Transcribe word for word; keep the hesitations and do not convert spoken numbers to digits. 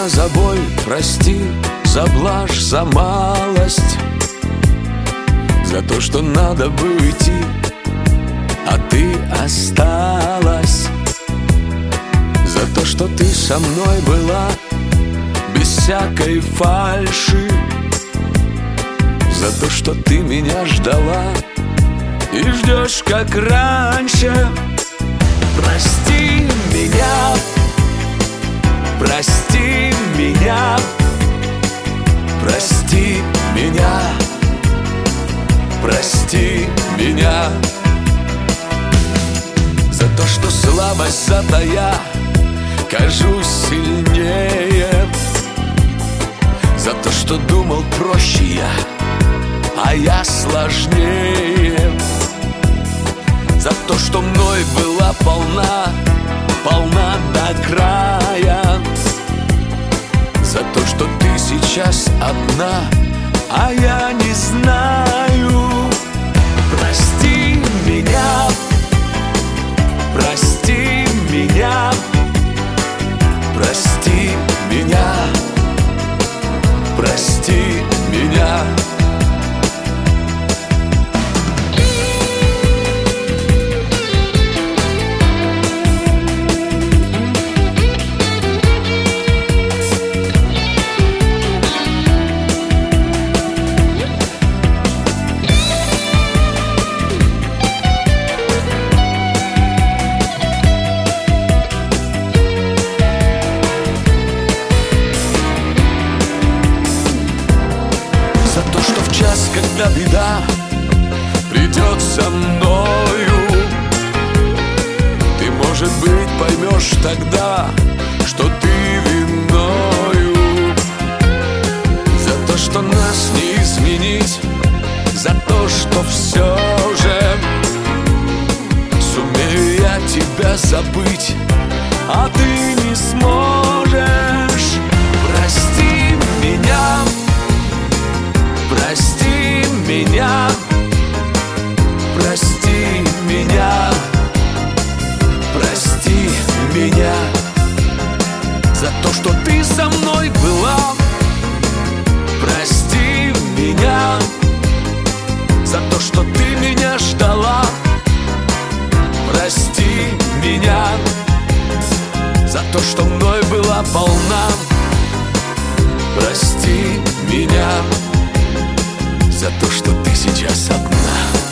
меня за боль, прости, за блажь, за малость, за то, что надо бы уйти, а ты осталась, за то, что ты со мной была без всякой фальши, за то, что ты меня ждала и ждешь, как раньше. Прости меня, прости меня, прости меня, прости меня за то, что слабость затая кажусь сильнее, за то, что думал проще я, а я сложнее, за то, что мной была полна, полна до края, за то, что ты сейчас одна, а я не знаю. Прости меня, прости меня, прости меня, прости меня. За то, что в час, когда беда придет за мною, ты, может быть, поймешь тогда, что ты виною. За то, что нас не изменить, за то, что все же сумею я тебя забыть, а ты не сможешь. Прости меня, прости меня, прости меня, прости меня за то, что ты со мной была. Прости меня за то, что ты меня ждала. Прости меня за то, что мной была полна. Прости меня за то, что ты сейчас одна.